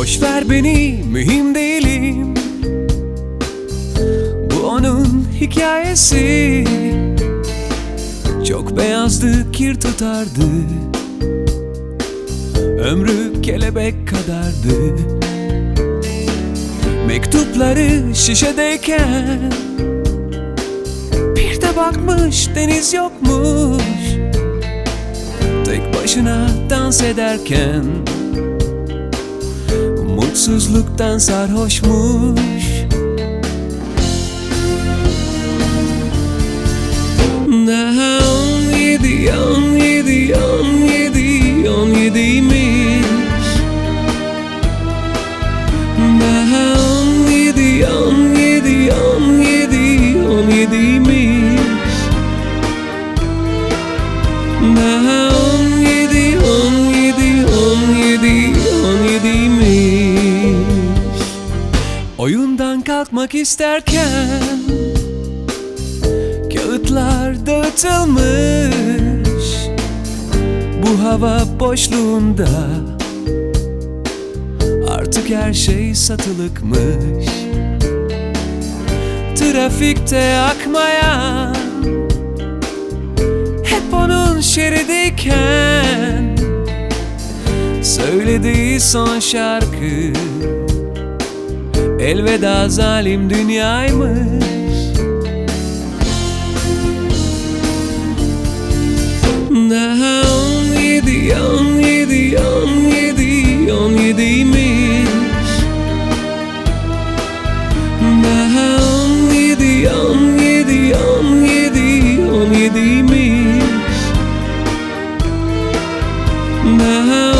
Boş ver beni, mühim değilim. Bu onun hikayesi. Çok beyazdı, kir tutardı. Ömrü kelebek kadardı. Mektupları şişedeyken bir de bakmış deniz yokmuş. Tek başına dans ederken mutsuzluktan sarhoşmuş. Daha 17, 17, 17, 17'ymiş. Daha 17, 17, 17, 17'ymiş. Daha 17, 17, 17, 17'ymiş. Oyundan kalkmak isterken kağıtlar dağıtılmış. Bu hava boşluğunda artık her şey satılıkmış. Trafikte akmayan, hep onun şeridiyken söylediği son şarkı elveda zalim dünyaymış. Daha 17, 17, 17, 17'ymiş. Daha 17, 17, 17, 17'ymiş. Daha